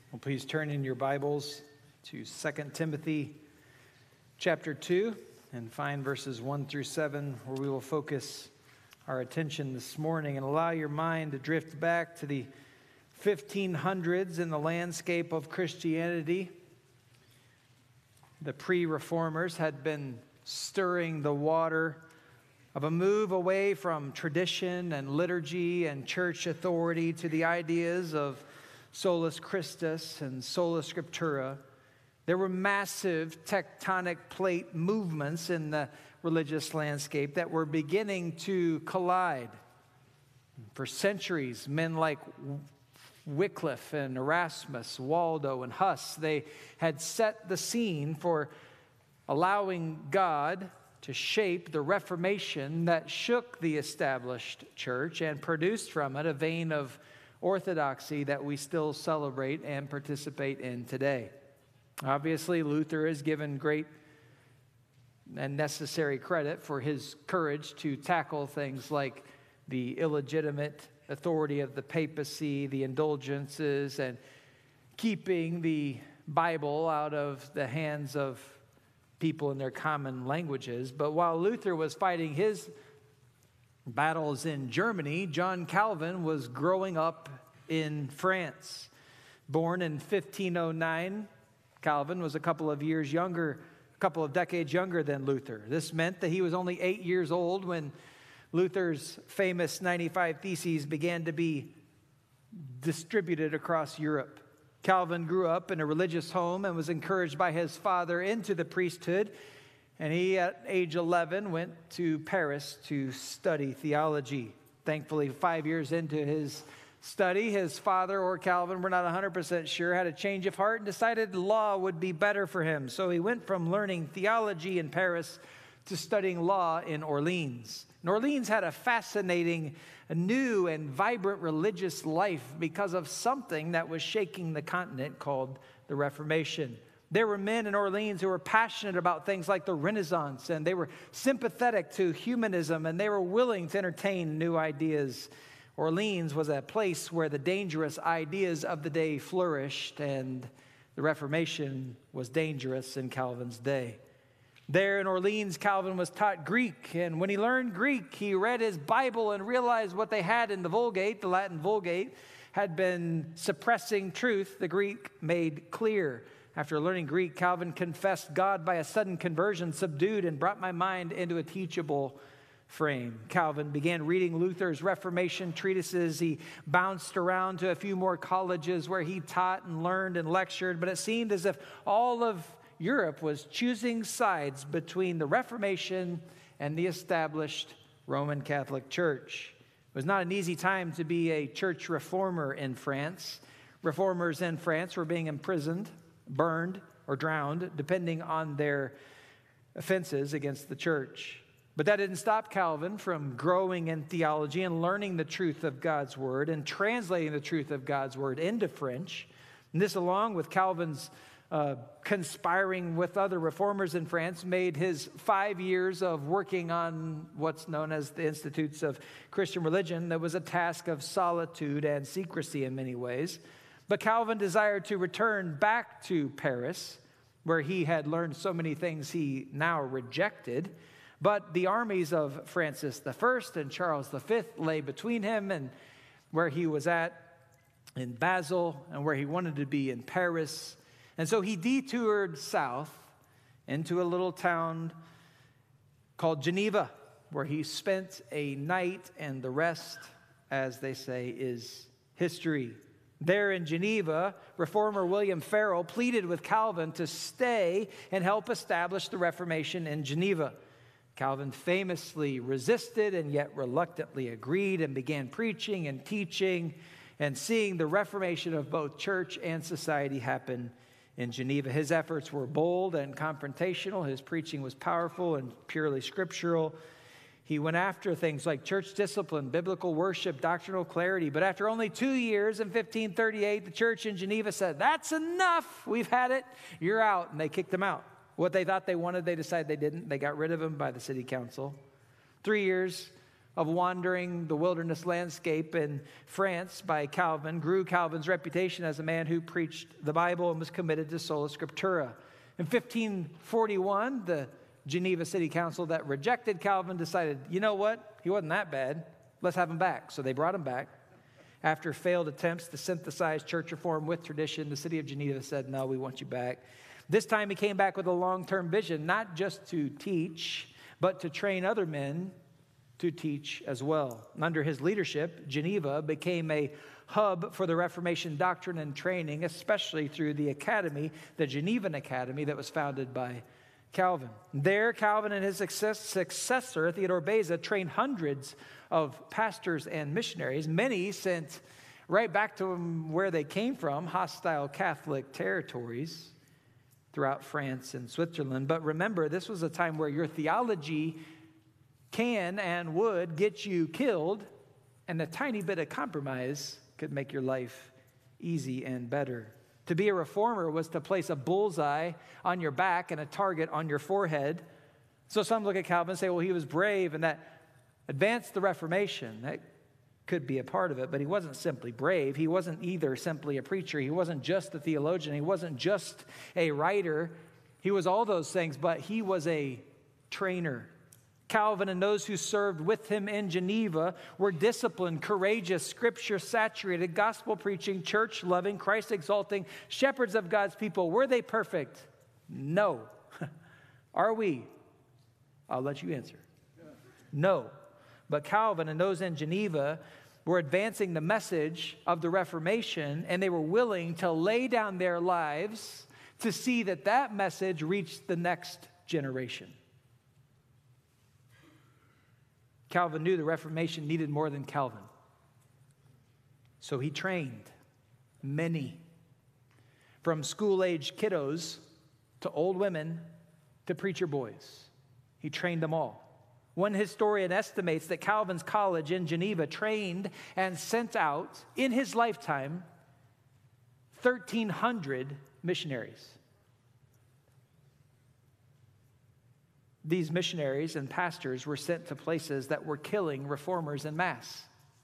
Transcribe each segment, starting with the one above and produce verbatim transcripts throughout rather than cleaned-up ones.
Well, please turn in your Bibles to Second Timothy chapter two and find verses one through seven, where we will focus our attention this morning, and allow your mind to drift back to the fifteen hundreds in the landscape of Christianity. The pre-reformers had been stirring the water of a move away from tradition and liturgy and church authority to the ideas of Solus Christus and Sola Scriptura. There were massive tectonic plate movements in the religious landscape that were beginning to collide. For centuries, men like Wycliffe and Erasmus, Waldo and Huss, they had set the scene for allowing God to shape the Reformation that shook the established church and produced from it a vein of orthodoxy that we still celebrate and participate in today. Obviously, Luther is given great and necessary credit for his courage to tackle things like the illegitimate authority of the papacy, the indulgences, and keeping the Bible out of the hands of people in their common languages. But while Luther was fighting his battles in Germany, John Calvin was growing up in France. Born in fifteen oh nine, Calvin was a couple of years younger, a couple of decades younger than Luther. This meant that he was only eight years old when Luther's famous ninety-five Theses began to be distributed across Europe. Calvin grew up in a religious home and was encouraged by his father into the priesthood. And he, at age eleven, went to Paris to study theology. Thankfully, five years into his study, his father or Calvin, we're not one hundred percent sure, had a change of heart and decided law would be better for him. So he went from learning theology in Paris to studying law in Orleans. And Orleans had a fascinating, a new and vibrant religious life because of something that was shaking the continent called the Reformation. There were men in Orleans who were passionate about things like the Renaissance, and they were sympathetic to humanism, and they were willing to entertain new ideas. Orleans was a place where the dangerous ideas of the day flourished, and the Reformation was dangerous in Calvin's day. There in Orleans, Calvin was taught Greek, and when he learned Greek, he read his Bible and realized what they had in the Vulgate, the Latin Vulgate, had been suppressing truth the Greek made clear. After learning Greek, Calvin confessed God by a sudden conversion, subdued and brought my mind into a teachable frame. Calvin began reading Luther's Reformation treatises. He bounced around to a few more colleges where he taught and learned and lectured, but it seemed as if all of Europe was choosing sides between the Reformation and the established Roman Catholic Church. It was not an easy time to be a church reformer in France. Reformers in France were being imprisoned, burned, or drowned, depending on their offenses against the church. But that didn't stop Calvin from growing in theology and learning the truth of God's word and translating the truth of God's word into French. And this, along with Calvin's uh, conspiring with other reformers in France, made his five years of working on what's known as the Institutes of Christian Religion. That was a task of solitude and secrecy in many ways. But Calvin desired to return back to Paris, where he had learned so many things he now rejected. But the armies of Francis the First and Charles the Fifth lay between him and where he was at in Basel and where he wanted to be in Paris. And so he detoured south into a little town called Geneva, where he spent a night, and the rest, as they say, is history. There in Geneva, reformer William Farel pleaded with Calvin to stay and help establish the Reformation in Geneva. Calvin famously resisted and yet reluctantly agreed and began preaching and teaching and seeing the reformation of both church and society happen in Geneva. His efforts were bold and confrontational. His preaching was powerful and purely scriptural. He went after things like church discipline, biblical worship, doctrinal clarity. But after only two years in fifteen thirty-eight, the church in Geneva said, "That's enough. We've had it. You're out." And they kicked him out. What they thought they wanted, they decided they didn't. They got rid of him by the city council. Three years of wandering the wilderness landscape in France by Calvin grew Calvin's reputation as a man who preached the Bible and was committed to sola scriptura. In fifteen forty-one, the Geneva City Council that rejected Calvin decided, you know what? He wasn't that bad. Let's have him back. So they brought him back. After failed attempts to synthesize church reform with tradition, the city of Geneva said, no, we want you back. This time he came back with a long-term vision, not just to teach, but to train other men to teach as well. And under his leadership, Geneva became a hub for the Reformation doctrine and training, especially through the academy, the Genevan Academy, that was founded by Calvin. There, Calvin and his success, successor, Theodore Beza, trained hundreds of pastors and missionaries, many sent right back to where they came from, hostile Catholic territories throughout France and Switzerland. But remember, this was a time where your theology can and would get you killed, and a tiny bit of compromise could make your life easy and better. To be a reformer was to place a bullseye on your back and a target on your forehead. So some look at Calvin and say, well, he was brave and that advanced the Reformation. That could be a part of it, but he wasn't simply brave. He wasn't either simply a preacher. He wasn't just a theologian. He wasn't just a writer. He was all those things, but he was a trainer. Calvin and those who served with him in Geneva were disciplined, courageous, scripture-saturated, gospel-preaching, church-loving, Christ-exalting shepherds of God's people. Were they perfect? No. Are we? I'll let you answer. No. But Calvin and those in Geneva were advancing the message of the Reformation, and they were willing to lay down their lives to see that that message reached the next generation. Calvin knew the Reformation needed more than Calvin. So he trained many, from school-age kiddos to old women to preacher boys. He trained them all. One historian estimates that Calvin's college in Geneva trained and sent out, in his lifetime, thirteen hundred missionaries. These missionaries and pastors were sent to places that were killing reformers en masse.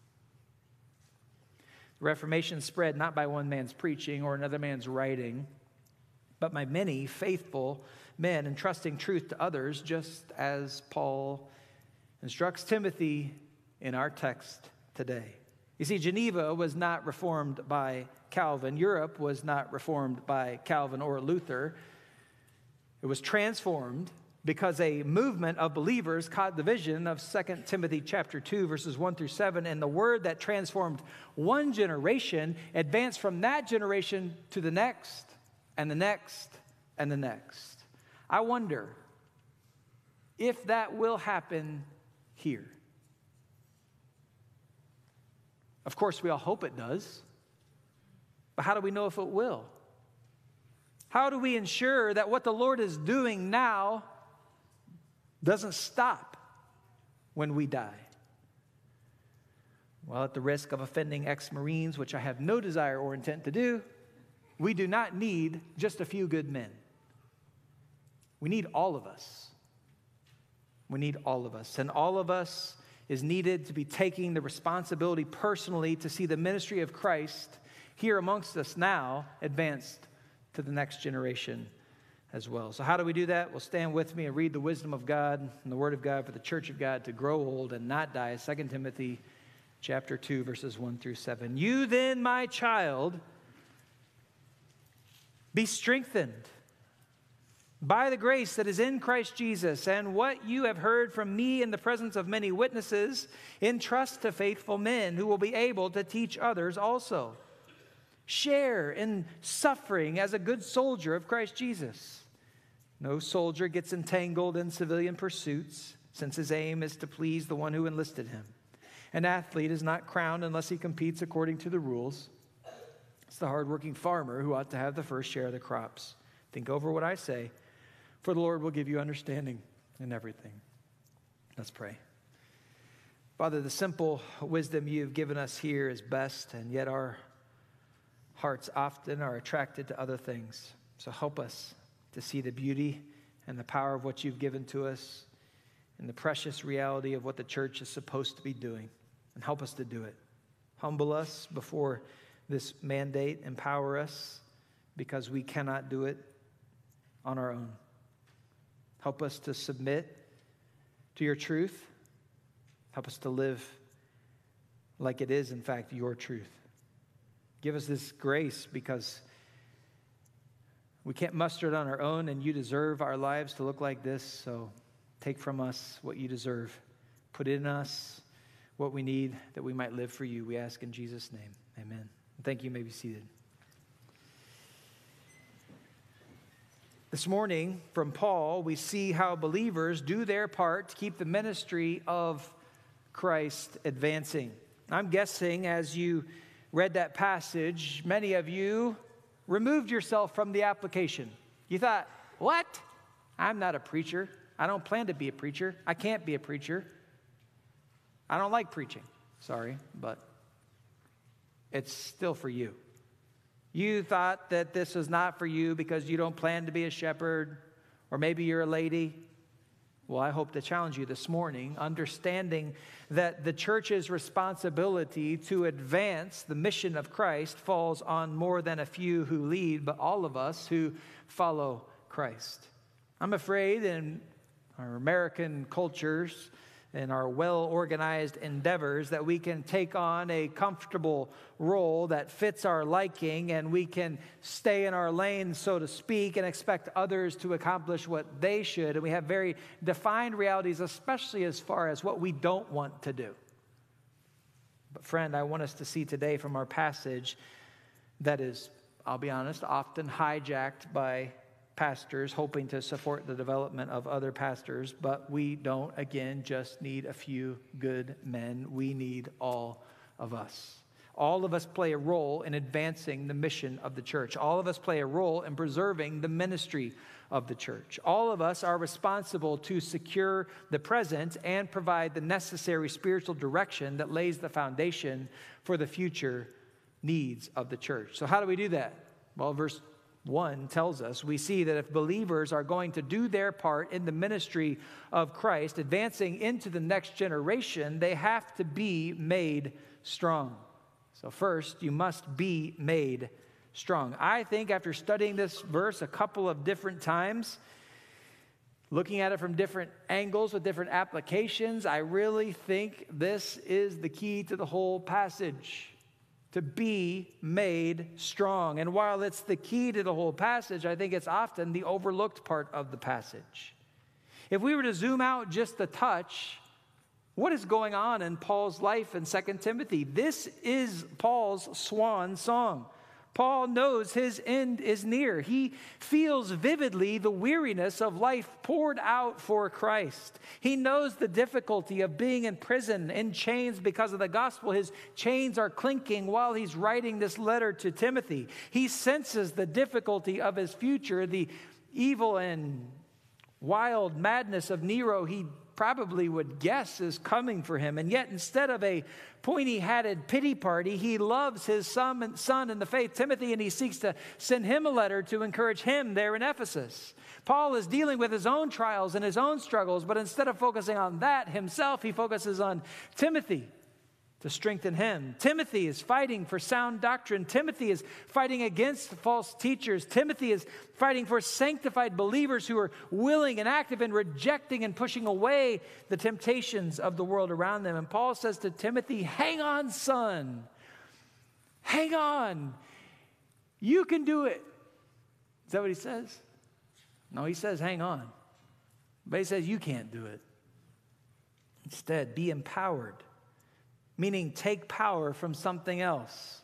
The Reformation spread not by one man's preaching or another man's writing, but by many faithful men entrusting truth to others, just as Paul instructs Timothy in our text today. You see, Geneva was not reformed by Calvin. Europe was not reformed by Calvin or Luther. It was transformed because a movement of believers caught the vision of Second Timothy chapter two, verses one through seven, and the word that transformed one generation advanced from that generation to the next, and the next, and the next. I wonder if that will happen here. Of course, we all hope it does, but how do we know if it will? How do we ensure that what the Lord is doing now doesn't stop when we die? Well, at the risk of offending ex-Marines, which I have no desire or intent to do, we do not need just a few good men. We need all of us. We need all of us. And all of us is needed to be taking the responsibility personally to see the ministry of Christ here amongst us now advanced to the next generation as well. So how do we do that? Well, stand with me and read the wisdom of God and the word of God for the church of God to grow old and not die. Second Timothy chapter two, verses one through seven. You then, my child, be strengthened by the grace that is in Christ Jesus, and what you have heard from me in the presence of many witnesses, entrust to faithful men who will be able to teach others also. Share in suffering as a good soldier of Christ Jesus. No soldier gets entangled in civilian pursuits, since his aim is to please the one who enlisted him. An athlete is not crowned unless he competes according to the rules. It's the hardworking farmer who ought to have the first share of the crops. Think over what I say, for the Lord will give you understanding in everything. Let's pray. Father, the simple wisdom you've given us here is best, and yet our hearts often are attracted to other things. So help us to see the beauty and the power of what you've given to us. in the precious reality of what the church is supposed to be doing, and help us to do it. Humble us before this mandate. Empower us because we cannot do it on our own. Help us to submit to your truth. Help us to live like it is, in fact, your truth. Give us this grace because we can't muster it on our own, and you deserve our lives to look like this. So take from us what you deserve. Put in us what we need that we might live for you. We ask in Jesus' name. Amen. Thank you. You may be seated. This morning, from Paul, we see how believers do their part to keep the ministry of Christ advancing. I'm guessing as you read that passage, many of you removed yourself from the application. You thought, what? I'm not a preacher. I don't plan to be a preacher. I can't be a preacher. I don't like preaching. Sorry, but it's still for you. You thought that this was not for you because you don't plan to be a shepherd, or maybe you're a lady. Well, I hope to challenge you this morning, understanding that the church's responsibility to advance the mission of Christ falls on more than a few who lead, but all of us who follow Christ. I'm afraid in our American cultures and our well-organized endeavors that we can take on a comfortable role that fits our liking, and we can stay in our lane, so to speak, and expect others to accomplish what they should. And we have very defined realities, especially as far as what we don't want to do. But friend, I want us to see today from our passage that is, I'll be honest, often hijacked by pastors hoping to support the development of other pastors, but we don't, again, just need a few good men. We need all of us. All of us play a role in advancing the mission of the church. All of us play a role in preserving the ministry of the church. All of us are responsible to secure the present and provide the necessary spiritual direction that lays the foundation for the future needs of the church. So how do we do that? Well, verse one tells us, we see that if believers are going to do their part in the ministry of Christ, advancing into the next generation, they have to be made strong. So first, you must be made strong. I think after studying this verse a couple of different times, looking at it from different angles with different applications, I really think this is the key to the whole passage. To be made strong. And while it's the key to the whole passage, I think it's often the overlooked part of the passage. If we were to zoom out just a touch, what is going on in Paul's life in Second Timothy? This is Paul's swan song. Paul knows his end is near. He feels vividly the weariness of life poured out for Christ. He knows the difficulty of being in prison, in chains because of the gospel. His chains are clinking while he's writing this letter to Timothy. He senses the difficulty of his future, the evil and wild madness of Nero. He probably would guess is coming for him. And yet, instead of a pointy-hatted pity party, he loves his son, son in the faith, Timothy, and he seeks to send him a letter to encourage him there in Ephesus. Paul is dealing with his own trials and his own struggles, but instead of focusing on that himself, he focuses on Timothy to strengthen him. Timothy is fighting for sound doctrine. Timothy is fighting against false teachers. Timothy is fighting for sanctified believers who are willing and active in rejecting and pushing away the temptations of the world around them. And Paul says to Timothy, hang on, son. Hang on. You can do it. Is that what he says? No, he says, hang on. But he says, you can't do it. Instead, be empowered. Meaning take power from something else.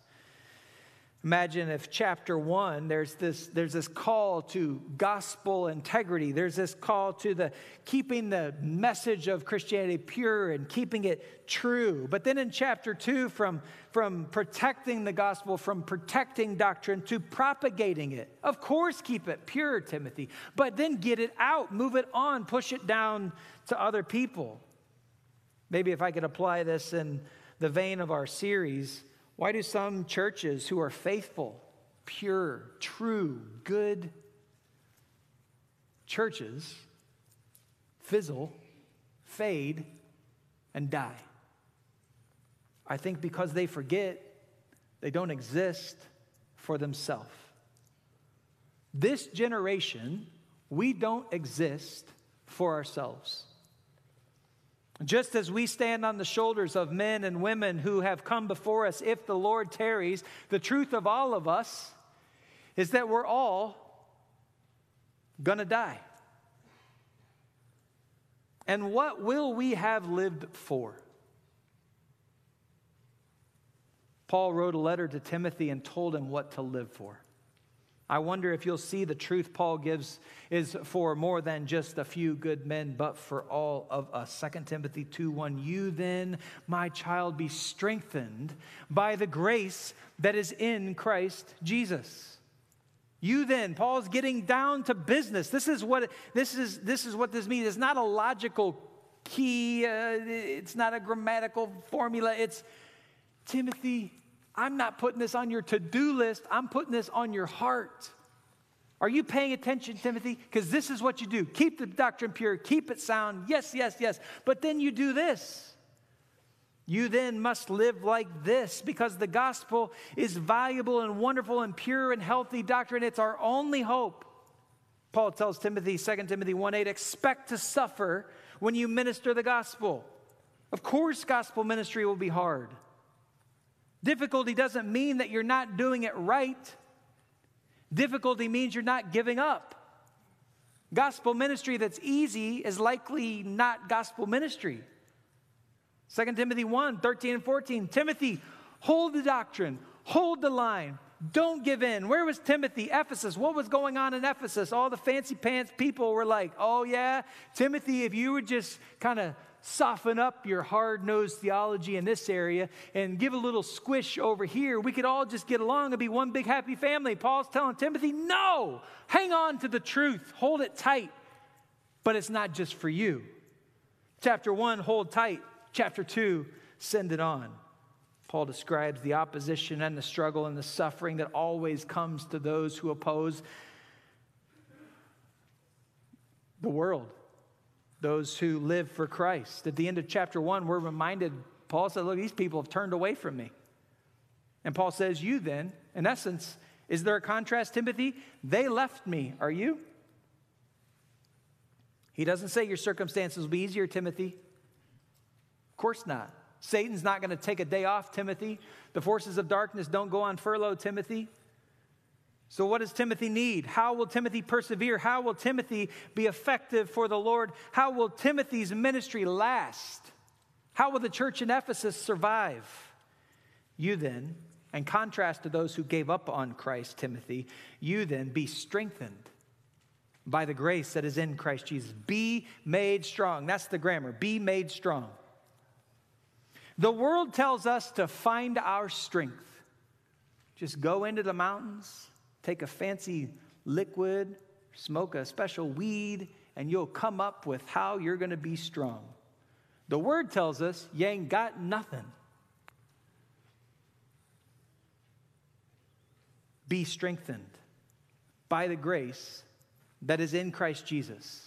Imagine if chapter one, there's this, there's this call to gospel integrity. There's this call to the keeping the message of Christianity pure and keeping it true. But then in chapter two, from, from protecting the gospel, from protecting doctrine to propagating it. Of course, keep it pure, Timothy, but then get it out, move it on, push it down to other people. Maybe if I could apply this in the vein of our series, why do some churches who are faithful, pure, true, good churches fizzle fade and die. I think because they forget they don't exist for themselves. This generation, we don't exist for ourselves. Just as we stand on the shoulders of men and women who have come before us, if the Lord tarries, the truth of all of us is that we're all going to die. And what will we have lived for? Paul wrote a letter to Timothy and told him what to live for. I wonder if you'll see the truth Paul gives is for more than just a few good men, but for all of us. Second Timothy two one, you then, my child, be strengthened by the grace that is in Christ Jesus. You then, Paul's getting down to business. This is what this is. This is what this means. It's not a logical key. Uh, it's not a grammatical formula. It's Timothy. I'm not putting this on your to-do list. I'm putting this on your heart. Are you paying attention, Timothy? Because this is what you do. Keep the doctrine pure. Keep it sound. Yes, yes, yes. But then you do this. You then must live like this, because the gospel is valuable and wonderful and pure and healthy doctrine. It's our only hope. Paul tells Timothy, Second Timothy one eight, expect to suffer when you minister the gospel. Of course, gospel ministry will be hard. Difficulty doesn't mean that you're not doing it right. Difficulty means you're not giving up. Gospel ministry that's easy is likely not gospel ministry. Second Timothy one, thirteen and fourteen. Timothy, hold the doctrine, hold the line, don't give in. Where was Timothy? Ephesus. What was going on in Ephesus? All the fancy pants people were like, oh yeah, Timothy, if you would just kind of soften up your hard-nosed theology in this area and give a little squish over here, we could all just get along and be one big happy family. Paul's telling Timothy, no, hang on to the truth, hold it tight, but it's not just for you. Chapter one, hold tight. Chapter two, send it on. Paul describes the opposition and the struggle and the suffering that always comes to those who oppose the world, those who live for Christ. At the end of chapter one, we're reminded, Paul said, look, these people have turned away from me. And Paul says, you then, in essence, is there a contrast, Timothy? They left me. Are you? He doesn't say your circumstances will be easier, Timothy. Of course not. Satan's not going to take a day off, Timothy. The forces of darkness don't go on furlough, Timothy. So what does Timothy need? How will Timothy persevere? How will Timothy be effective for the Lord? How will Timothy's ministry last? How will the church in Ephesus survive? You then, in contrast to those who gave up on Christ, Timothy, you then be strengthened by the grace that is in Christ Jesus. Be made strong. That's the grammar. Be made strong. The world tells us to find our strength. Just go into the mountains, take a fancy liquid, smoke a special weed, and you'll come up with how you're going to be strong. The Word tells us you ain't got nothing. Be strengthened by the grace that is in Christ Jesus.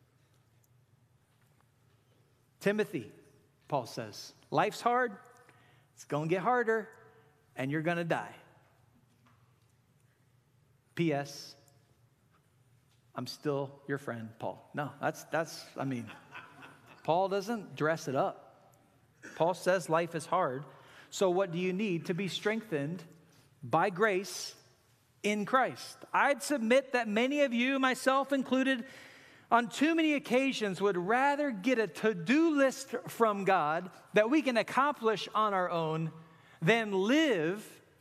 Timothy, Paul says, life's hard, it's going to get harder, and you're going to die. P S I'm still your friend, Paul. No, that's, that's, I mean, Paul doesn't dress it up. Paul says life is hard. So what do you need to be strengthened by grace in Christ? I'd submit that many of you, myself included, on too many occasions would rather get a to-do list from God that we can accomplish on our own than live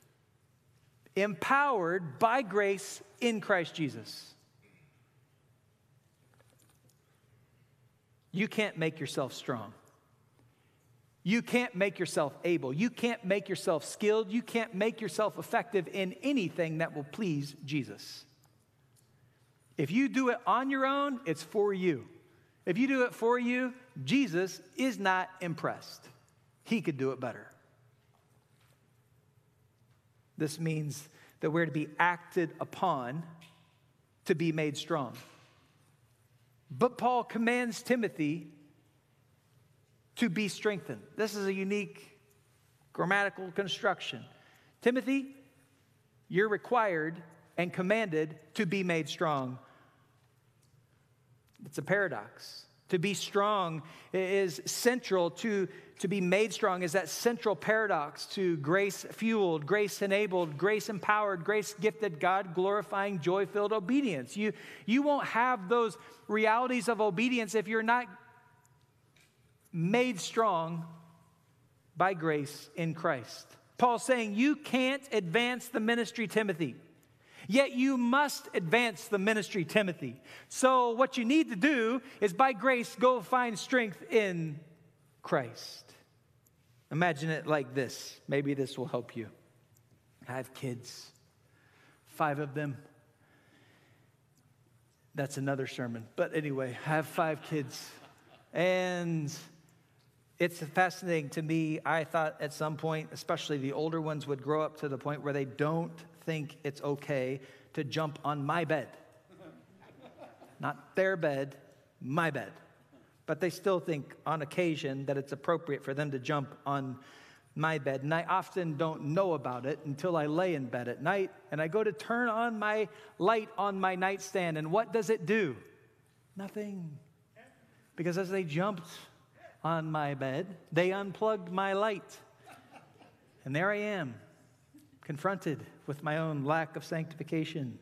empowered by grace in Christ Jesus. You can't make yourself strong. You can't make yourself able. You can't make yourself skilled. You can't make yourself effective in anything that will please Jesus. If you do it on your own, it's for you. If you do it for you, Jesus is not impressed. He could do it better. This means that we're to be acted upon to be made strong. But Paul commands Timothy to be strengthened. This is a unique grammatical construction. Timothy, you're required and commanded to be made strong. It's a paradox. To be strong is central to, to be made strong is that central paradox to grace-fueled, grace-enabled, grace-empowered, grace-gifted, God-glorifying, joy-filled obedience. You, you won't have those realities of obedience if you're not made strong by grace in Christ. Paul's saying you can't advance the ministry, Timothy. Yet you must advance the ministry, Timothy. So what you need to do is by grace go find strength in Christ. Imagine it like this. Maybe this will help you. I have kids, five of them. That's another sermon. But anyway, I have five kids. And it's fascinating to me. I thought at some point, especially the older ones, would grow up to the point where they don't think it's okay to jump on my bed. Not their bed, my bed. But they still think on occasion that it's appropriate for them to jump on my bed. And I often don't know about it until I lay in bed at night and I go to turn on my light on my nightstand. And what does it do? Nothing. Because as they jumped on my bed, they unplugged my light. And there I am, confronted with my own lack of sanctification.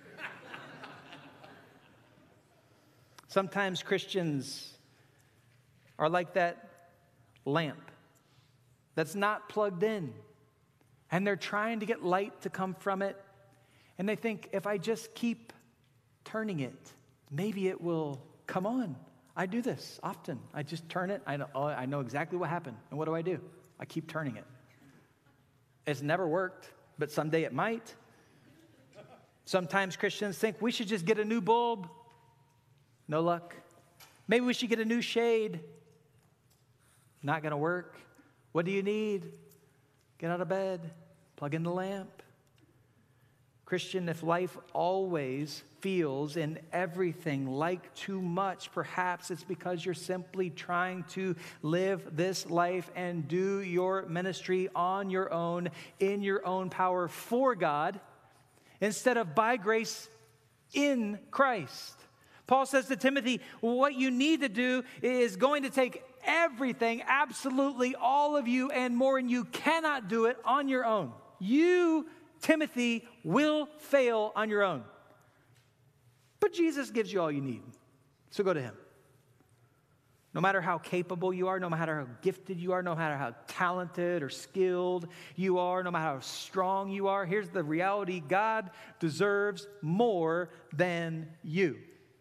Sometimes Christians are like that lamp that's not plugged in, and they're trying to get light to come from it, and they think, if I just keep turning it, maybe it will come on. I do this often. I just turn it. I know, I know exactly what happened. And what do I do? I keep turning it. It's never worked, but someday it might. Sometimes Christians think we should just get a new bulb. No luck. Maybe we should get a new shade. Not going to work. What do you need? Get out of bed. Plug in the lamp. Christian, if life always feels in everything like too much, perhaps it's because you're simply trying to live this life and do your ministry on your own, in your own power for God, instead of by grace in Christ. Paul says to Timothy, what you need to do is going to take everything, absolutely all of you and more, and you cannot do it on your own. You, Timothy, will fail on your own. But Jesus gives you all you need. So go to him. No matter how capable you are, no matter how gifted you are, no matter how talented or skilled you are, no matter how strong you are, here's the reality: God deserves more than you.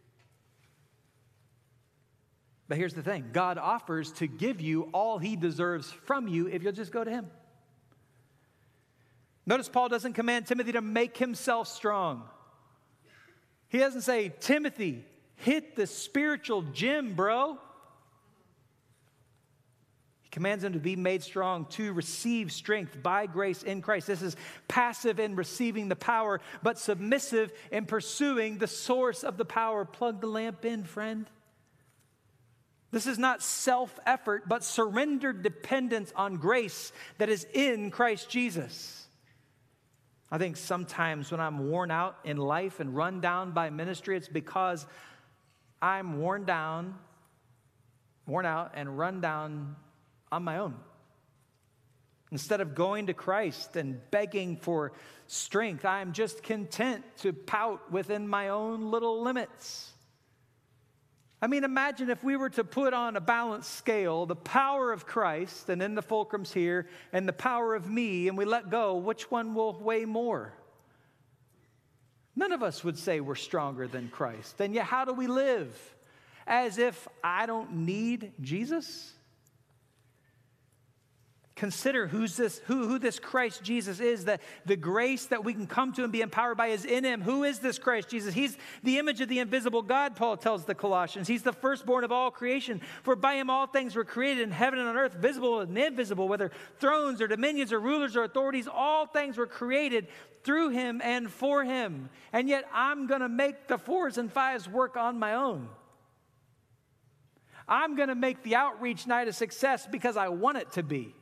But here's the thing: God offers to give you all he deserves from you if you'll just go to him. Notice Paul doesn't command Timothy to make himself strong. He doesn't say, Timothy, hit the spiritual gym, bro. He commands him to be made strong, to receive strength by grace in Christ. This is passive in receiving the power, but submissive in pursuing the source of the power. Plug the lamp in, friend. This is not self-effort, but surrendered dependence on grace that is in Christ Jesus. I think sometimes when I'm worn out in life and run down by ministry, it's because I'm worn down, worn out and run down on my own. Instead of going to Christ and begging for strength, I'm just content to pout within my own little limits. I mean, imagine if we were to put on a balanced scale the power of Christ, and then the fulcrum's here, and the power of me, and we let go, which one will weigh more? None of us would say we're stronger than Christ. And yet, how do we live? As if I don't need Jesus? Consider who's this, who, who this Christ Jesus is, that the grace that we can come to and be empowered by is in him. Who is this Christ Jesus? He's the image of the invisible God, Paul tells the Colossians. He's the firstborn of all creation. For by him all things were created in heaven and on earth, visible and invisible, whether thrones or dominions or rulers or authorities, all things were created through him and for him. And yet I'm going to make the fours and fives work on my own. I'm going to make the outreach night a success because I want it to be.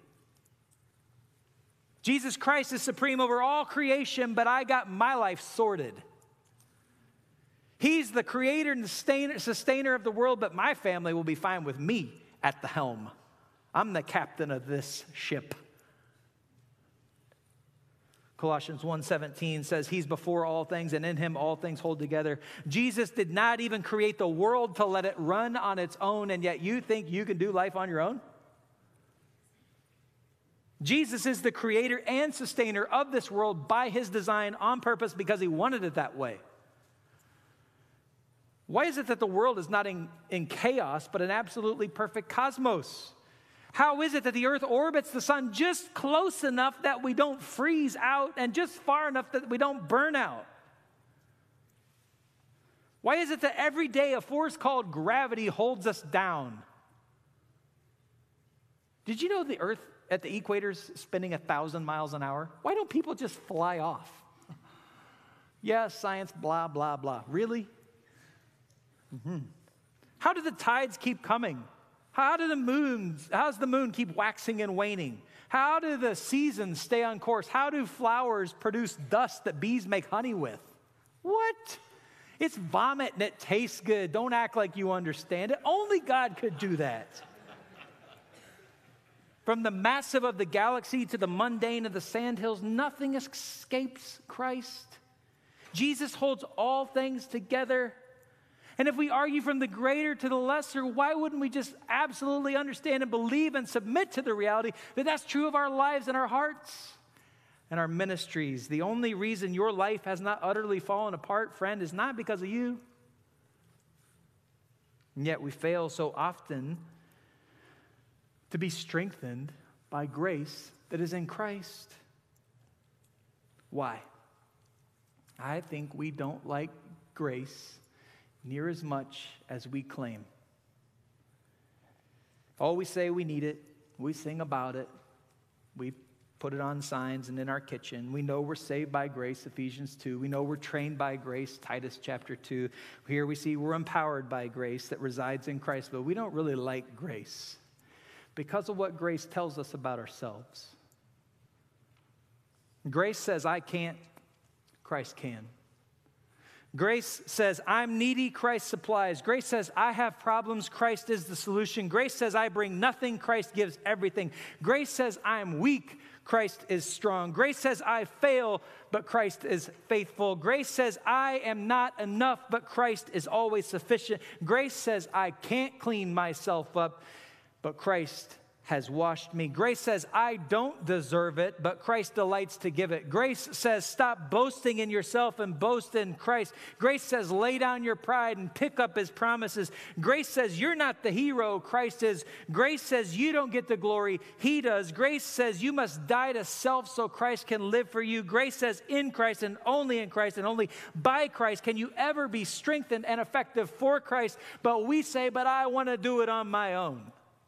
Jesus Christ is supreme over all creation, but I got my life sorted. He's the creator and sustainer, sustainer of the world, but my family will be fine with me at the helm. I'm the captain of this ship. Colossians one seventeen says, he's before all things, and in him all things hold together. Jesus did not even create the world to let it run on its own, and yet you think you can do life on your own? Jesus is the creator and sustainer of this world by his design on purpose because he wanted it that way. Why is it that the world is not in, in chaos, but an absolutely perfect cosmos? How is it that the earth orbits the sun just close enough that we don't freeze out and just far enough that we don't burn out? Why is it that every day a force called gravity holds us down? Did you know the earth at the equator is spinning a thousand miles an hour? Why don't people just fly off? Yeah, science, blah, blah, blah. Really? Mm-hmm. How do the tides keep coming? How do the moons, how does the moon keep waxing and waning? How do the seasons stay on course? How do flowers produce dust that bees make honey with? What? It's vomit and it tastes good. Don't act like you understand it. Only God could do that. From the massive of the galaxy to the mundane of the sandhills, nothing escapes Christ. Jesus holds all things together. And if we argue from the greater to the lesser, why wouldn't we just absolutely understand and believe and submit to the reality that that's true of our lives and our hearts and our ministries? The only reason your life has not utterly fallen apart, friend, is not because of you. And yet we fail so often to be strengthened by grace that is in Christ. Why? I think we don't like grace near as much as we claim. Oh, we say we need it. We sing about it. We put it on signs and in our kitchen. We know we're saved by grace, Ephesians two. We know we're trained by grace, Titus chapter two. Here we see we're empowered by grace that resides in Christ, but we don't really like grace because of what grace tells us about ourselves. Grace says, I can't, Christ can. Grace says, I'm needy, Christ supplies. Grace says, I have problems, Christ is the solution. Grace says, I bring nothing, Christ gives everything. Grace says, I am weak, Christ is strong. Grace says, I fail, but Christ is faithful. Grace says, I am not enough, but Christ is always sufficient. Grace says, I can't clean myself up, but Christ has washed me. Grace says, I don't deserve it, but Christ delights to give it. Grace says, stop boasting in yourself and boast in Christ. Grace says, lay down your pride and pick up his promises. Grace says, you're not the hero, Christ is. Grace says, you don't get the glory, he does. Grace says, you must die to self so Christ can live for you. Grace says, in Christ and only in Christ and only by Christ can you ever be strengthened and effective for Christ. But we say, but I want to do it on my own.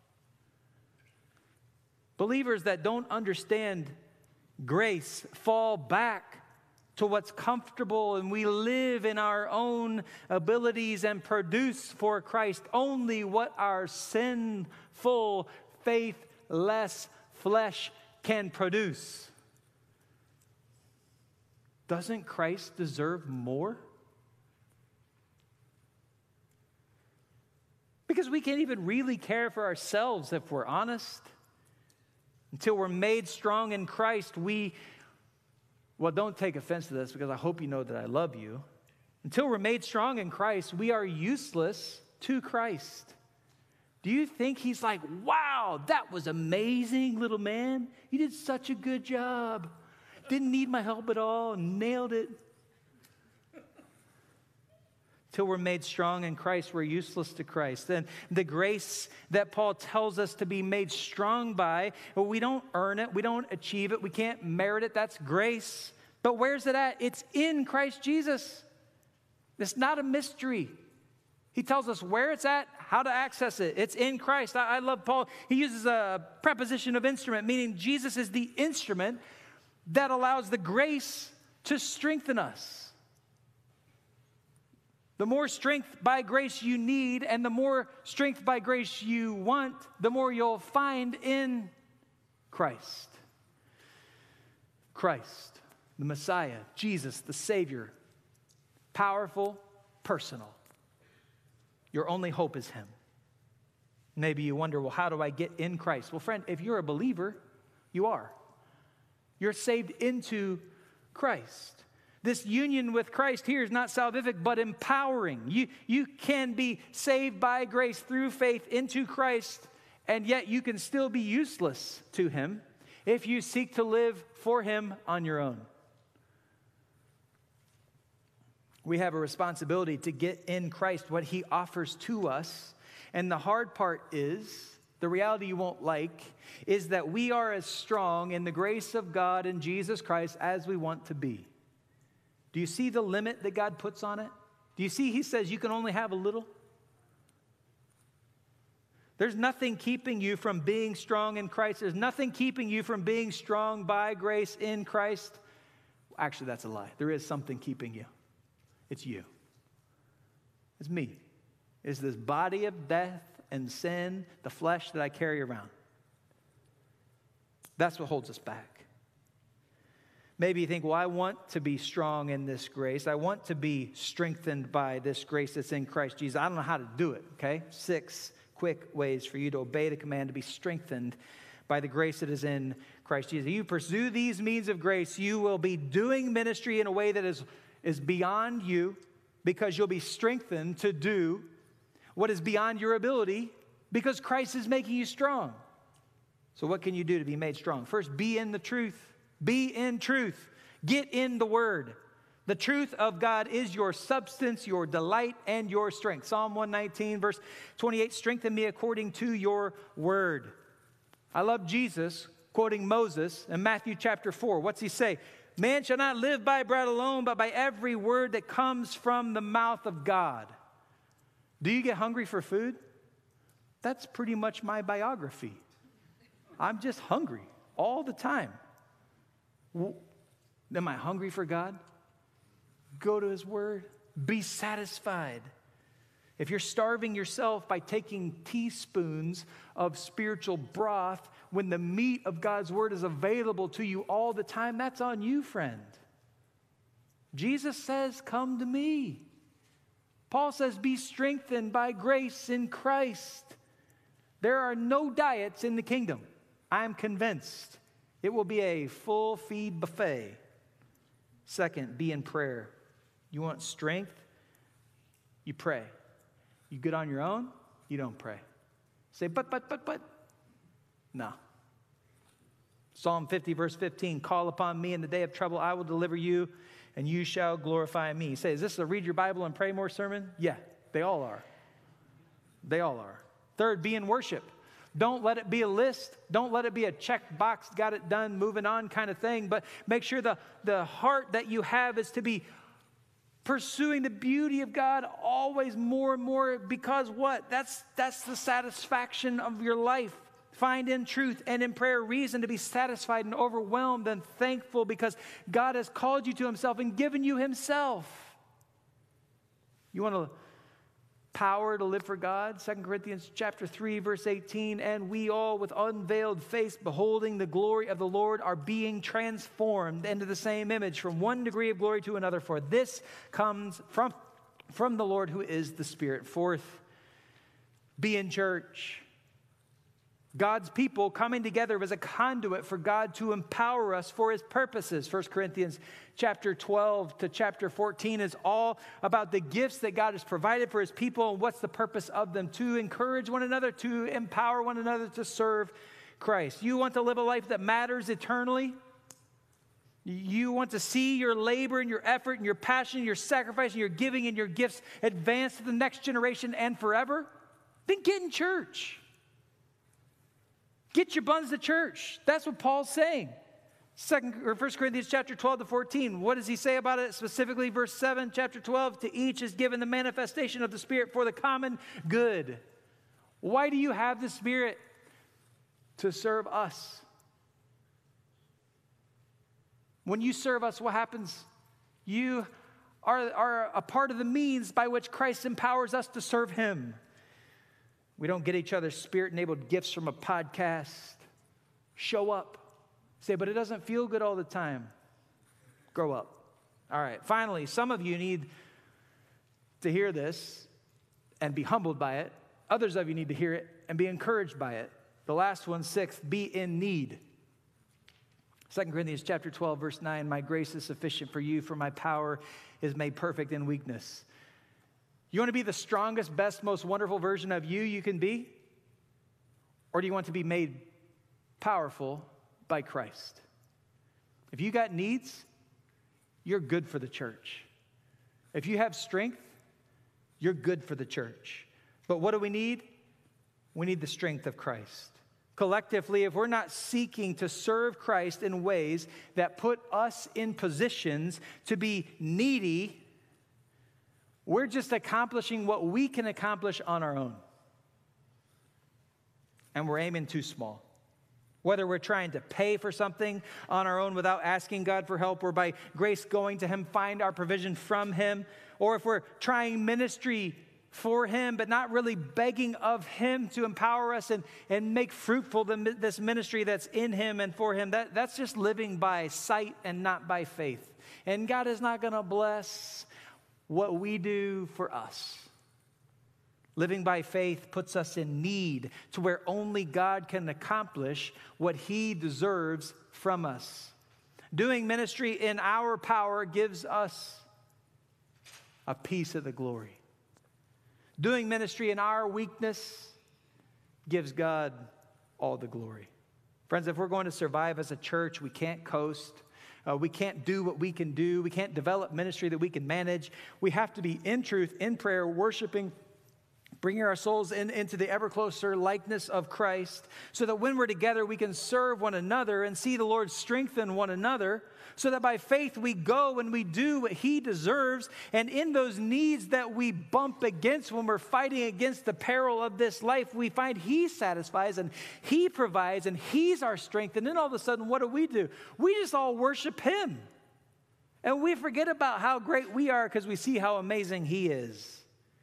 Believers that don't understand grace fall back to what's comfortable, and we live in our own abilities and produce for Christ only what our sinful, faithless flesh can produce. Doesn't Christ deserve more? Because we can't even really care for ourselves if we're honest. Until we're made strong in Christ, we, well, don't take offense to this because I hope you know that I love you. Until we're made strong in Christ, we are useless to Christ. Do you think he's like, wow, that was amazing, little man. You did such a good job. Didn't need my help at all, nailed it. Till we're made strong in Christ, we're useless to Christ. And the grace that Paul tells us to be made strong by, well, we don't earn it, we don't achieve it, we can't merit it, that's grace. But where's it at? It's in Christ Jesus. It's not a mystery. He tells us where it's at, how to access it. It's in Christ. I, I love Paul. He uses a preposition of instrument, meaning Jesus is the instrument that allows the grace to strengthen us. The more strength by grace you need and the more strength by grace you want, the more you'll find in Christ. Christ, the Messiah, Jesus, the Savior, powerful, personal. Your only hope is Him. Maybe you wonder, well, how do I get in Christ? Well, friend, if you're a believer, you are. You're saved into Christ. This union with Christ here is not salvific, but empowering. You, you can be saved by grace through faith into Christ, and yet you can still be useless to Him if you seek to live for Him on your own. We have a responsibility to get in Christ what He offers to us. And the hard part is, the reality you won't like, is that we are as strong in the grace of God in Jesus Christ as we want to be. Do you see the limit that God puts on it? Do you see He says you can only have a little? There's nothing keeping you from being strong in Christ. There's nothing keeping you from being strong by grace in Christ. Actually, that's a lie. There is something keeping you. It's you. It's me. It's this body of death and sin, the flesh that I carry around. That's what holds us back. Maybe you think, well, I want to be strong in this grace. I want to be strengthened by this grace that's in Christ Jesus. I don't know how to do it, okay? Six quick ways for you to obey the command to be strengthened by the grace that is in Christ Jesus. If you pursue these means of grace, you will be doing ministry in a way that is, is beyond you, because you'll be strengthened to do what is beyond your ability because Christ is making you strong. So what can you do to be made strong? First, be in the truth. Be in truth. Get in the Word. The truth of God is your substance, your delight, and your strength. Psalm one nineteen, verse twenty-eight, strengthen me according to your word. I love Jesus quoting Moses in Matthew chapter four. What's he say? Man shall not live by bread alone, but by every word that comes from the mouth of God. Do you get hungry for food? That's pretty much my biography. I'm just hungry all the time. Am I hungry for God? Go to His Word. Be satisfied. If you're starving yourself by taking teaspoons of spiritual broth when the meat of God's Word is available to you all the time, that's on you, friend. Jesus says, come to me. Paul says, be strengthened by grace in Christ. There are no diets in the kingdom. I'm convinced it will be a full feed buffet. Second, be in prayer. You want strength? You pray. You get on your own? You don't pray. Say, but, but, but, but. No. Psalm fifty, verse fifteen, call upon me in the day of trouble, I will deliver you, and you shall glorify me. You say, is this a read your Bible and pray more sermon? Yeah, they all are. They all are. Third, be in worship. Don't let it be a list. Don't let it be a check box, got it done, moving on kind of thing. But make sure the, the heart that you have is to be pursuing the beauty of God always more and more, because what? That's, that's the satisfaction of your life. Find in truth and in prayer reason to be satisfied and overwhelmed and thankful because God has called you to Himself and given you Himself. You want to power to live for God? Second Corinthians chapter three, verse eighteen, and we all with unveiled face beholding the glory of the Lord are being transformed into the same image from one degree of glory to another, for this comes from, from the Lord who is the Spirit. Fourth, be in church. God's people coming together as a conduit for God to empower us for His purposes. First Corinthians chapter twelve to chapter fourteen is all about the gifts that God has provided for His people and what's the purpose of them: to encourage one another, to empower one another to serve Christ. You want to live a life that matters eternally? You want to see your labor and your effort and your passion and your sacrifice and your giving and your gifts advance to the next generation and forever? Then get in church. Get your buns to church. That's what Paul's saying. Second or First Corinthians chapter twelve to fourteen. What does he say about it? Specifically, verse seven, chapter twelve. To each is given the manifestation of the Spirit for the common good. Why do you have the Spirit? To serve us. When you serve us, what happens? You are, are a part of the means by which Christ empowers us to serve him. We don't get each other's spirit-enabled gifts from a podcast. Show up. Say, but it doesn't feel good all the time. Grow up. All right, finally, some of you need to hear this and be humbled by it. Others of you need to hear it and be encouraged by it. The last one, sixth, be in need. Second Corinthians chapter twelve, verse nine, my grace is sufficient for you, for my power is made perfect in weakness. You want to be the strongest, best, most wonderful version of you you can be? Or do you want to be made powerful by Christ? If you got needs, you're good for the church. If you have strength, you're good for the church. But what do we need? We need the strength of Christ. Collectively, if we're not seeking to serve Christ in ways that put us in positions to be needy, we're just accomplishing what we can accomplish on our own. And we're aiming too small. Whether we're trying to pay for something on our own without asking God for help, or by grace going to him, find our provision from him, or if we're trying ministry for him, but not really begging of him to empower us and, and make fruitful the, this ministry that's in him and for him, that, that's just living by sight and not by faith. And God is not going to bless what we do for us. Living by faith puts us in need to where only God can accomplish what he deserves from us. Doing ministry in our power gives us a piece of the glory. Doing ministry in our weakness gives God all the glory. Friends, if we're going to survive as a church, we can't coast. Uh, we can't do what we can do. We can't develop ministry that we can manage. We have to be in truth, in prayer, worshiping, bringing our souls in, into the ever closer likeness of Christ, so that when we're together, we can serve one another and see the Lord strengthen one another, so that by faith we go and we do what he deserves. And in those needs that we bump against when we're fighting against the peril of this life, we find he satisfies and he provides and he's our strength. And then all of a sudden, what do we do? We just all worship him. And we forget about how great we are because we see how amazing he is.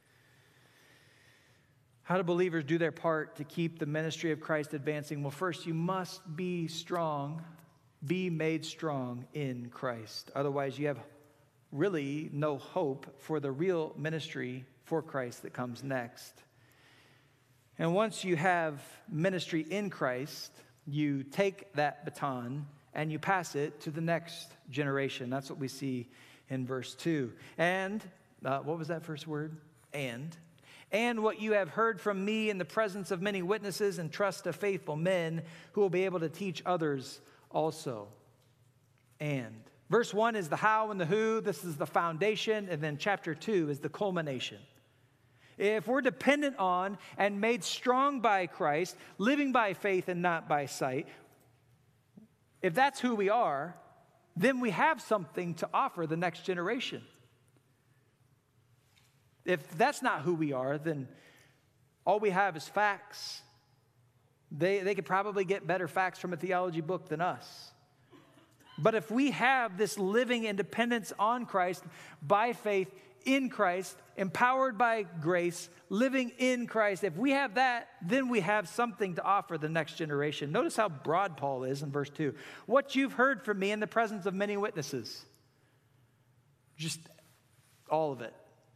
How do believers do their part to keep the ministry of Christ advancing? Well, first, you must be strong, be made strong in Christ. Otherwise, you have really no hope for the real ministry for Christ that comes next. And once you have ministry in Christ, you take that baton and you pass it to the next generation. That's what we see in verse two. And, uh, what was that first word? And. And what you have heard from me in the presence of many witnesses, and trust of faithful men who will be able to teach others also. And. Verse one is the how and the who. This is the foundation. And then chapter two is the culmination. If we're dependent on and made strong by Christ, living by faith and not by sight, if that's who we are, then we have something to offer the next generation. If that's not who we are, then all we have is facts. They, they could probably get better facts from a theology book than us. But if we have this living independence on Christ, by faith, in Christ, empowered by grace, living in Christ, if we have that, then we have something to offer the next generation. Notice how broad Paul is in verse two. What you've heard from me in the presence of many witnesses. Just all of it.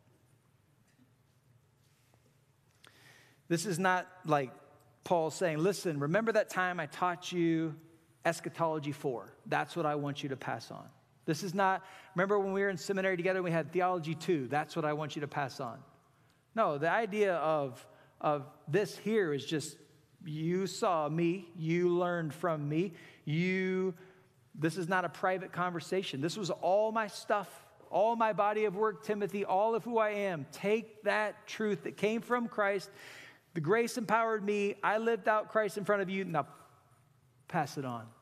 This is not like Paul saying, listen, remember that time I taught you eschatology four? That's what I want you to pass on. This is not, remember when we were in seminary together, we had theology two. That's what I want you to pass on. No, the idea of, of this here is just, you saw me, you learned from me, you, this is not a private conversation. This was all my stuff, all my body of work, Timothy, all of who I am. Take that truth that came from Christ. The grace empowered me. I lived out Christ in front of you. Now, pass it on.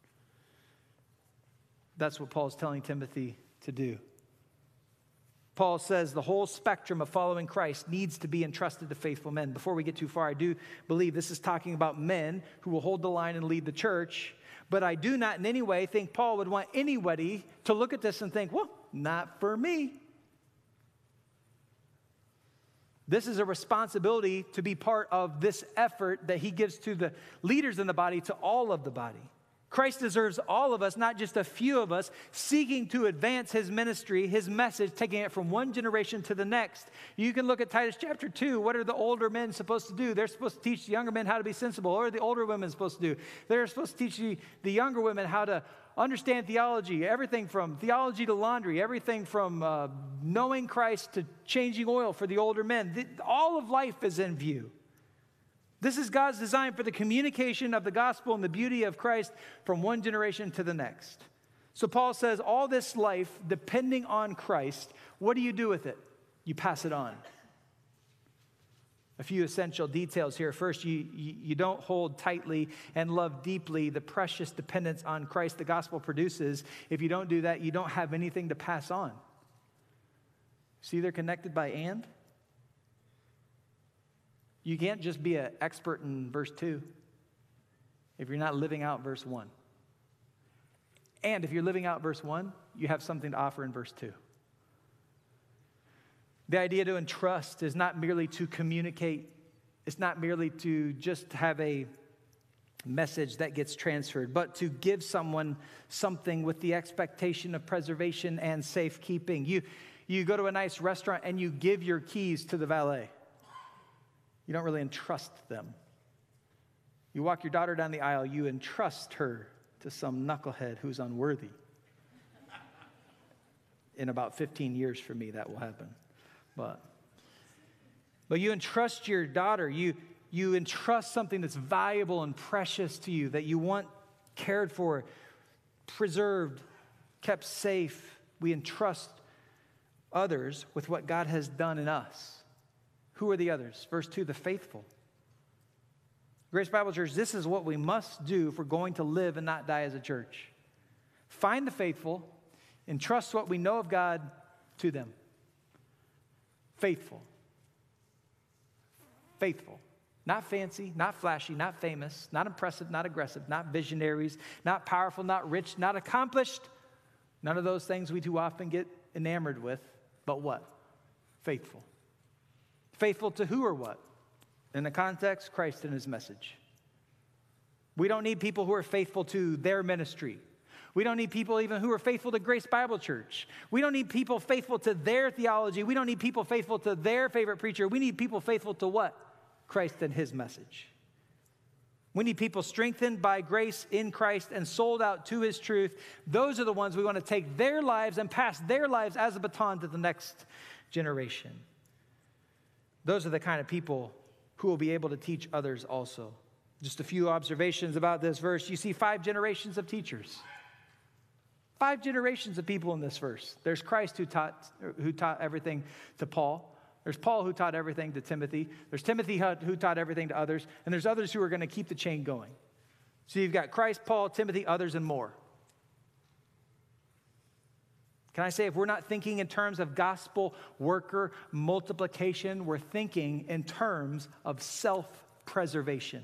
That's what Paul's telling Timothy to do. Paul says the whole spectrum of following Christ needs to be entrusted to faithful men. Before we get too far, I do believe this is talking about men who will hold the line and lead the church. But I do not in any way think Paul would want anybody to look at this and think, well, not for me. This is a responsibility to be part of this effort that he gives to the leaders in the body, to all of the body. Christ deserves all of us, not just a few of us, seeking to advance his ministry, his message, taking it from one generation to the next. You can look at Titus chapter two. What are the older men supposed to do? They're supposed to teach the younger men how to be sensible. What are the older women supposed to do? They're supposed to teach the, the younger women how to understand theology, everything from theology to laundry, everything from uh, knowing Christ to changing oil for the older men. The, all of life is in view. This is God's design for the communication of the gospel and the beauty of Christ from one generation to the next. So Paul says, all this life depending on Christ, what do you do with it? You pass it on. A few essential details here. First, you, you, you don't hold tightly and love deeply the precious dependence on Christ the gospel produces. If you don't do that, you don't have anything to pass on. See, they're connected by and. You can't just be an expert in verse two if you're not living out verse one. And if you're living out verse one, you have something to offer in verse two. The idea to entrust is not merely to communicate. It's not merely to just have a message that gets transferred, but to give someone something with the expectation of preservation and safekeeping. You, you go to a nice restaurant and you give your keys to the valet. You don't really entrust them. You walk your daughter down the aisle, you entrust her to some knucklehead who's unworthy. In about fifteen years for me, that will happen. But, but you entrust your daughter, you, you entrust something that's valuable and precious to you, that you want cared for, preserved, kept safe. We entrust others with what God has done in us. Who are the others? Verse two, the faithful. Grace Bible Church, this is what we must do if we're going to live and not die as a church. Find the faithful, entrust what we know of God to them. Faithful. Faithful. Not fancy, not flashy, not famous, not impressive, not aggressive, not visionaries, not powerful, not rich, not accomplished. None of those things we too often get enamored with. But what? Faithful. Faithful to who or what? In the context, Christ and his message. We don't need people who are faithful to their ministry. We don't need people even who are faithful to Grace Bible Church. We don't need people faithful to their theology. We don't need people faithful to their favorite preacher. We need people faithful to what? Christ and his message. We need people strengthened by grace in Christ and sold out to his truth. Those are the ones we want to take their lives and pass their lives as a baton to the next generation. Those are the kind of people who will be able to teach others also. Just a few observations about this verse. You see five generations of teachers. Five generations of people in this verse. There's Christ who taught, who taught everything to Paul. There's Paul who taught everything to Timothy. There's Timothy who taught everything to others. And there's others who are going to keep the chain going. So you've got Christ, Paul, Timothy, others, and more. Can I say, if we're not thinking in terms of gospel worker multiplication, we're thinking in terms of self-preservation.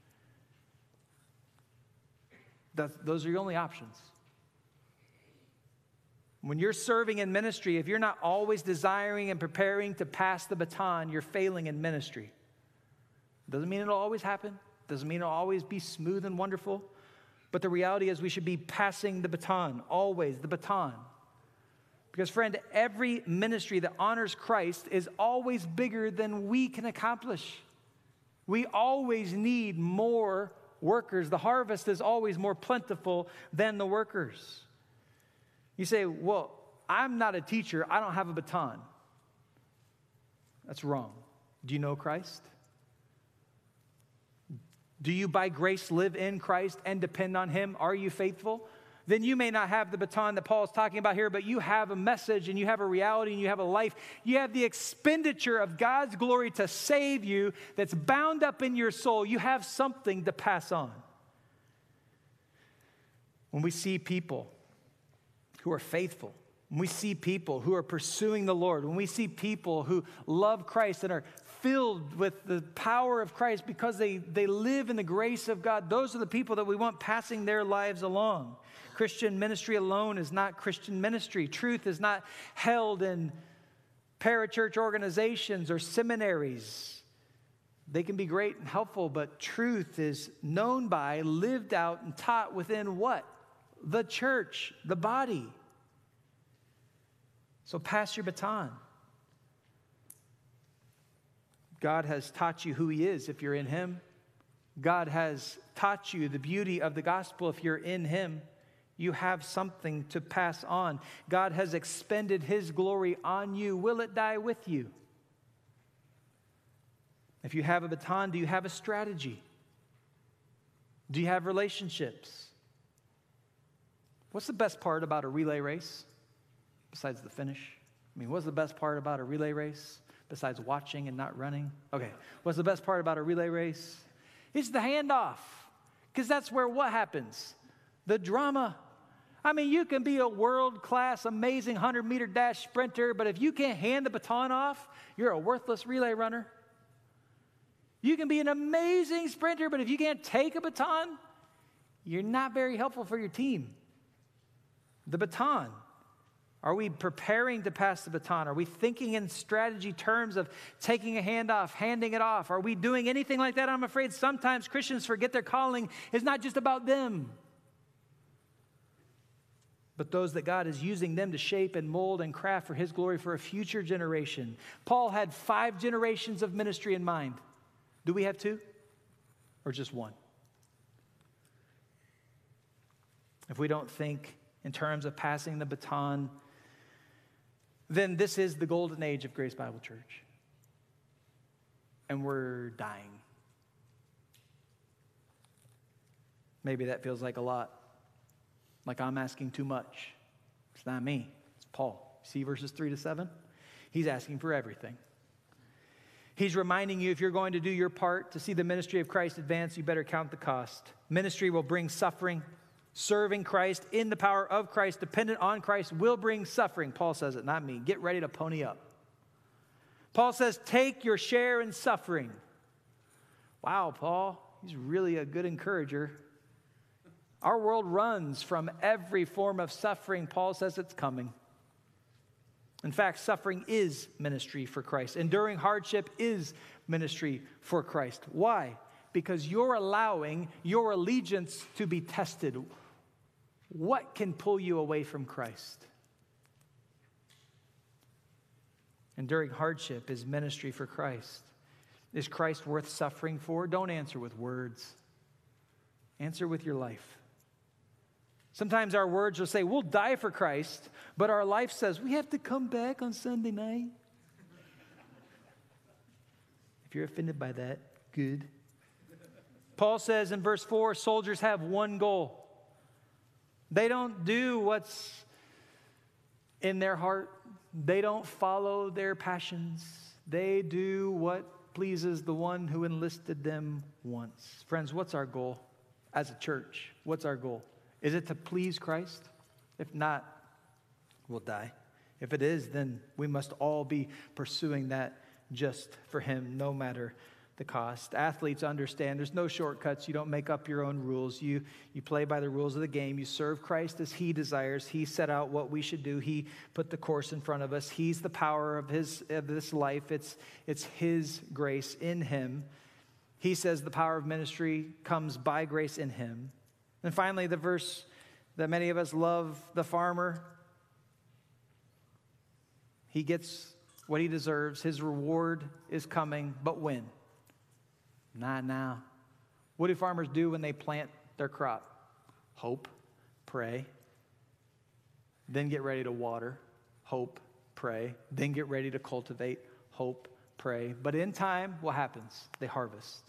That's, those are your only options. When you're serving in ministry, if you're not always desiring and preparing to pass the baton, you're failing in ministry. Doesn't mean it'll always happen. Doesn't mean it'll always be smooth and wonderful. But the reality is we should be passing the baton, always the baton. Because, friend, every ministry that honors Christ is always bigger than we can accomplish. We always need more workers. The harvest is always more plentiful than the workers. You say, well, I'm not a teacher. I don't have a baton. That's wrong. Do you know Christ? Do you by grace live in Christ and depend on him? Are you faithful? Then you may not have the baton that Paul is talking about here, but you have a message and you have a reality and you have a life. You have the expenditure of God's glory to save you that's bound up in your soul. You have something to pass on. When we see people who are faithful, when we see people who are pursuing the Lord, when we see people who love Christ and are filled with the power of Christ because they, they live in the grace of God, those are the people that we want passing their lives along. Christian ministry alone is not Christian ministry. Truth is not held in Parachurch organizations or seminaries, they can be great and helpful, but truth is known by, lived out, and taught within what? The church, the body. So pass your baton. God has taught you who He is if you're in Him. God has taught you the beauty of the gospel if you're in Him. You have something to pass on. God has expended His glory on you. Will it die with you? If you have a baton, do you have a strategy? Do you have relationships? What's the best part about a relay race besides the finish? I mean, what's the best part about a relay race besides watching and not running? Okay, what's the best part about a relay race? It's the handoff, because that's where what happens? The drama. I mean, you can be a world-class, amazing hundred-meter dash sprinter, but if you can't hand the baton off, you're a worthless relay runner. You can be an amazing sprinter, but if you can't take a baton, you're not very helpful for your team. The baton. Are we preparing to pass the baton? Are we thinking in strategy terms of taking a hand off, handing it off? Are we doing anything like that? I'm afraid sometimes Christians forget their calling is not just about them, but those that God is using them to shape and mold and craft for His glory for a future generation. Paul had five generations of ministry in mind. Do we have two or just one? If we don't think in terms of passing the baton, then this is the golden age of Grace Bible Church. And we're dying. Maybe that feels like a lot. Like I'm asking too much. It's not me. It's Paul. See verses three to seven? He's asking for everything. He's reminding you if you're going to do your part to see the ministry of Christ advance, you better count the cost. Ministry will bring suffering. Serving Christ in the power of Christ, dependent on Christ, will bring suffering. Paul says it, not me. Get ready to pony up. Paul says, take your share in suffering. Wow, Paul, he's really a good encourager. Our world runs from every form of suffering. Paul says it's coming. In fact, suffering is ministry for Christ. Enduring hardship is ministry for Christ. Why? Because you're allowing your allegiance to be tested. What can pull you away from Christ? Enduring hardship is ministry for Christ. Is Christ worth suffering for? Don't answer with words. Answer with your life. Sometimes our words will say, we'll die for Christ, but our life says, we have to come back on Sunday night. If you're offended by that, good. Paul says in verse four, soldiers have one goal. They don't do what's in their heart. They don't follow their passions. They do what pleases the one who enlisted them once. Friends, what's our goal as a church? What's our goal? Is it to please Christ? If not, we'll die. If it is, then we must all be pursuing that just for Him, no matter the cost. Athletes understand there's no shortcuts. You don't make up your own rules. You, you play by the rules of the game. You serve Christ as He desires. He set out what we should do. He put the course in front of us. He's the power of his of this life. It's, it's His grace in Him. He says the power of ministry comes by grace in Him. And finally, the verse that many of us love, the farmer. He gets what he deserves. His reward is coming, but when? Not now. What do farmers do when they plant their crop? Hope, pray, then get ready to water, hope, pray, then get ready to cultivate, hope, pray. But in time, what happens? They harvest.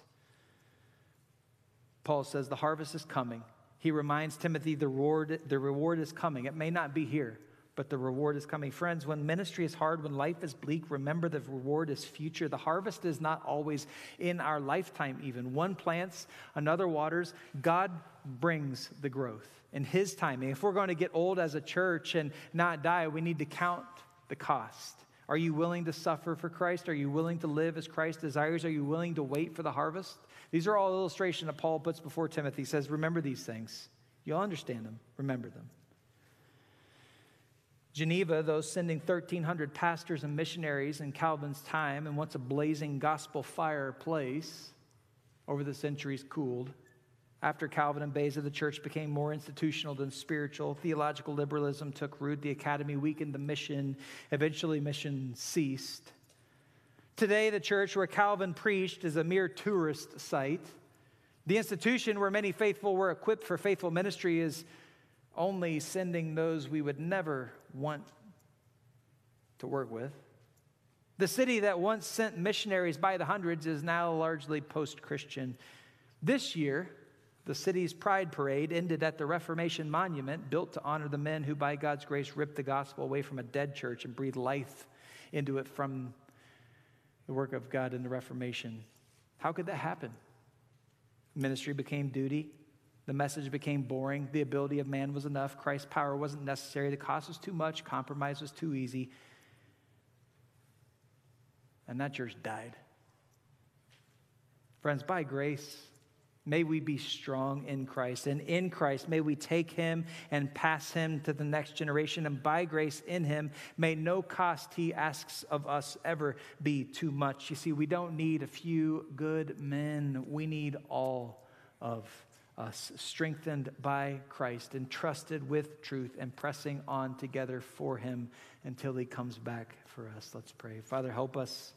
Paul says the harvest is coming. He reminds Timothy the reward, the reward is coming. It may not be here, but the reward is coming. Friends, when ministry is hard, when life is bleak, remember the reward is future. The harvest is not always in our lifetime even. One plants, another waters. God brings the growth in His timing. If we're going to get old as a church and not die, we need to count the cost. Are you willing to suffer for Christ? Are you willing to live as Christ desires? Are you willing to wait for the harvest? These are all illustrations that Paul puts before Timothy. He says, remember these things. You'll understand them. Remember them. Geneva, though sending thirteen hundred pastors and missionaries in Calvin's time and once a blazing gospel fire place, over the centuries cooled. After Calvin and Beza, the church became more institutional than spiritual. Theological liberalism took root. The academy weakened the mission. Eventually, mission ceased. Today, the church where Calvin preached is a mere tourist site. The institution where many faithful were equipped for faithful ministry is only sending those we would never want to work with. The city that once sent missionaries by the hundreds is now largely post-Christian. This year, the city's Pride Parade ended at the Reformation Monument, built to honor the men who, by God's grace, ripped the gospel away from a dead church and breathed life into it from the work of God in the Reformation. How could that happen? Ministry became duty. The message became boring. The ability of man was enough. Christ's power wasn't necessary. The cost was too much. Compromise was too easy. And that church died. Friends, by grace, may we be strong in Christ. And in Christ, may we take him and pass him to the next generation. And by grace in him, may no cost he asks of us ever be too much. You see, we don't need a few good men. We need all of us, strengthened by Christ, entrusted with truth, and pressing on together for him until he comes back for us. Let's pray. Father, help us.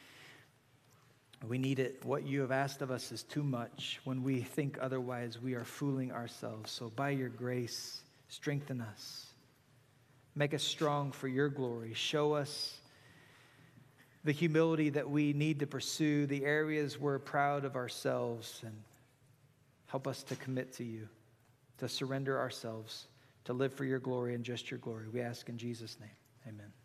We need it. What you have asked of us is too much. When we think otherwise, we are fooling ourselves. So by your grace, strengthen us. Make us strong for your glory. Show us the humility that we need to pursue, the areas we're proud of ourselves, and help us to commit to you, to surrender ourselves, to live for your glory and just your glory. We ask in Jesus' name. Amen.